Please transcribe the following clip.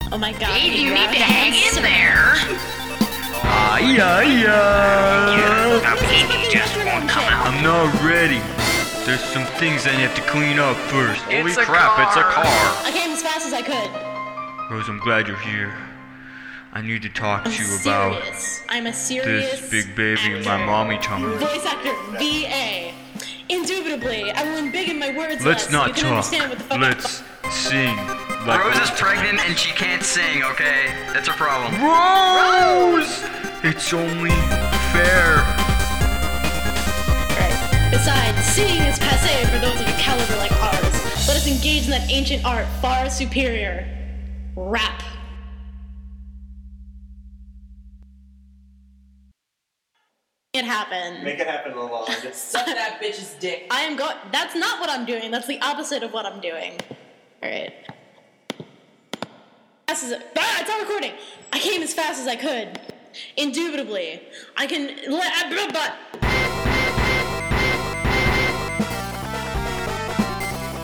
Oh my god. Dave, you need to hang in there. Now Pete just won't come out. I'm not ready. There's some things I have to clean up first. Holy crap, it's a car. I came as fast as I could. Rose, I'm glad you're here. I need to talk to you about I'm a serious this big baby in my mommy tummy. Voice actor, VA. Indubitably, I will embiggen my words Let's less not so you can talk. understand what the fuck Let's sing. Like Rose is pregnant and she can't sing, okay? That's her problem. Rose! It's only fair. Right. Besides, singing is passé for those of a caliber like ours. Let us engage in that ancient art far superior. Rap. It happened. Make it happen, Lalonde. Suck that bitch's dick. I am going. That's not what I'm doing. That's the opposite of what I'm doing. All right. It's not recording. I came as fast as I could. Indubitably, I can. But